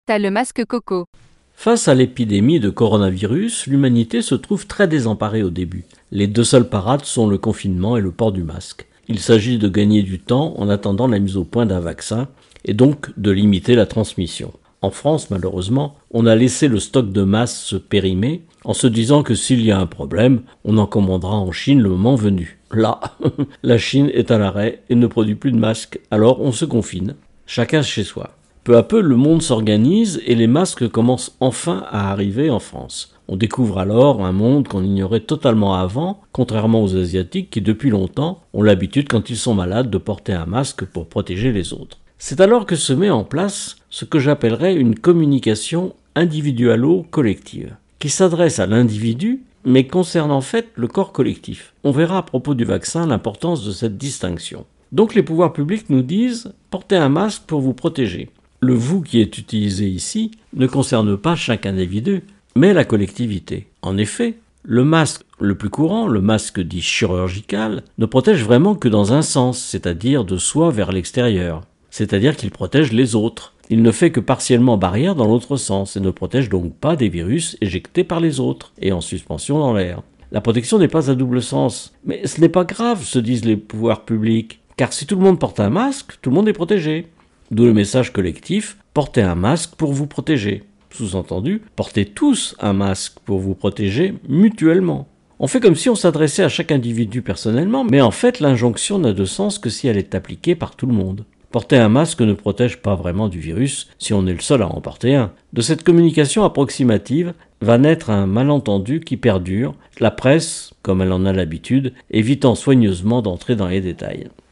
T'as le masque Coco. Face à l'épidémie de coronavirus, l'humanité se trouve très désemparée au début. Les deux seules parades sont le confinement et le port du masque. Il s'agit de gagner du temps en attendant la mise au point d'un vaccin et donc de limiter la transmission. En France, malheureusement, on a laissé le stock de masques se périmer en se disant que s'il y a un problème, on en commandera en Chine le moment venu. Là, la Chine est à l'arrêt et ne produit plus de masques, alors on se confine, chacun chez soi. Peu à peu, le monde s'organise et les masques commencent enfin à arriver en France. On découvre alors un monde qu'on ignorait totalement avant, contrairement aux Asiatiques qui, depuis longtemps, ont l'habitude, quand ils sont malades, de porter un masque pour protéger les autres. C'est alors que se met en place ce que j'appellerais une communication individualo-collective, qui s'adresse à l'individu, mais concerne en fait le corps collectif. On verra à propos du vaccin l'importance de cette distinction. Donc les pouvoirs publics nous disent « portez un masque pour vous protéger ». Le « vous » qui est utilisé ici ne concerne pas chaque individu, mais la collectivité. En effet, le masque le plus courant, le masque dit chirurgical, ne protège vraiment que dans un sens, c'est-à-dire de soi vers l'extérieur. C'est-à-dire qu'il protège les autres. Il ne fait que partiellement barrière dans l'autre sens et ne protège donc pas des virus éjectés par les autres et en suspension dans l'air. La protection n'est pas à double sens. Mais ce n'est pas grave, se disent les pouvoirs publics, car si tout le monde porte un masque, tout le monde est protégé. D'où le message collectif, portez un masque pour vous protéger. Sous-entendu, portez tous un masque pour vous protéger mutuellement. On fait comme si on s'adressait à chaque individu personnellement, mais en fait l'injonction n'a de sens que si elle est appliquée par tout le monde. Porter un masque ne protège pas vraiment du virus si on est le seul à en porter un. De cette communication approximative va naître un malentendu qui perdure, la presse, comme elle en a l'habitude, évitant soigneusement d'entrer dans les détails.